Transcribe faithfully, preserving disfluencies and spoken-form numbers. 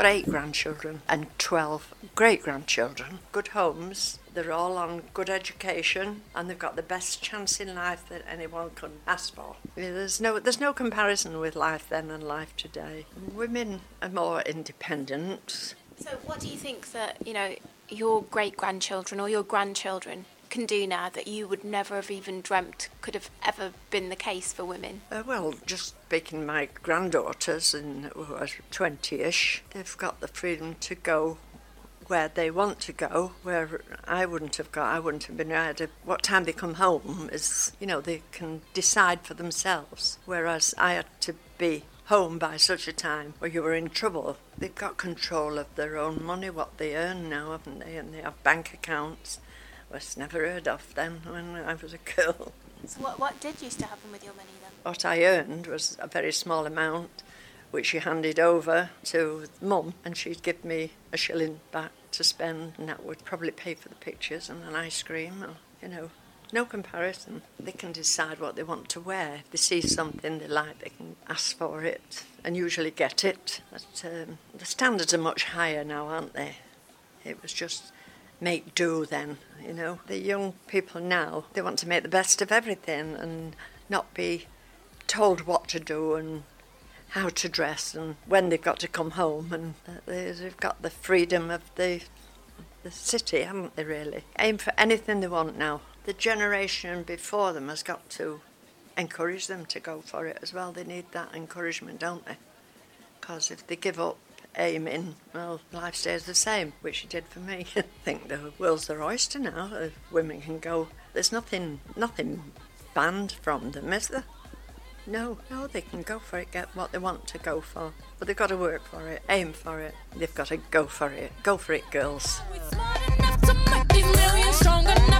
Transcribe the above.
got eight grandchildren and twelve great-grandchildren. Good homes. They're all on good education, and they've got the best chance in life that anyone could ask for. There's no, there's no comparison with life then and life today. Women are more independent. So what do you think that, you know, your great-grandchildren or your grandchildren can do now that you would never have even dreamt could have ever been the case for women? Uh, well, just speaking of my granddaughters, and who are twenty-ish, they've got the freedom to go where they want to go, where I wouldn't have got. I wouldn't have been able to. What time they come home is, you know, they can decide for themselves, whereas I had to be home by such a time or you were in trouble. They've got control of their own money, what they earn now, haven't they? And they have bank accounts. Was never heard of them when I was a girl. So what, what did used to happen with your money then? What I earned was a very small amount, which she handed over to Mum, and she'd give me a shilling back to spend, and that would probably pay for the pictures and an ice cream, or, you know, no comparison. They can decide what they want to wear. If they see something they like, they can ask for it and usually get it. But um, the standards are much higher now, aren't they? It was just make do then, you know. The young people now, they want to make the best of everything and not be told what to do and how to dress and when they've got to come home, and they've got the freedom of the the city, haven't they, really? Aim for anything they want now. The generation before them has got to encourage them to go for it as well. They need that encouragement, don't they? Because if they give up aiming, well, life stays the same, which it did for me. I think the world's their oyster now. Women can go. There's nothing, nothing banned from them, is there? No, no, they can go for it, get what they want to go for. But they've got to work for it, aim for it. They've got to go for it. Go for it, girls.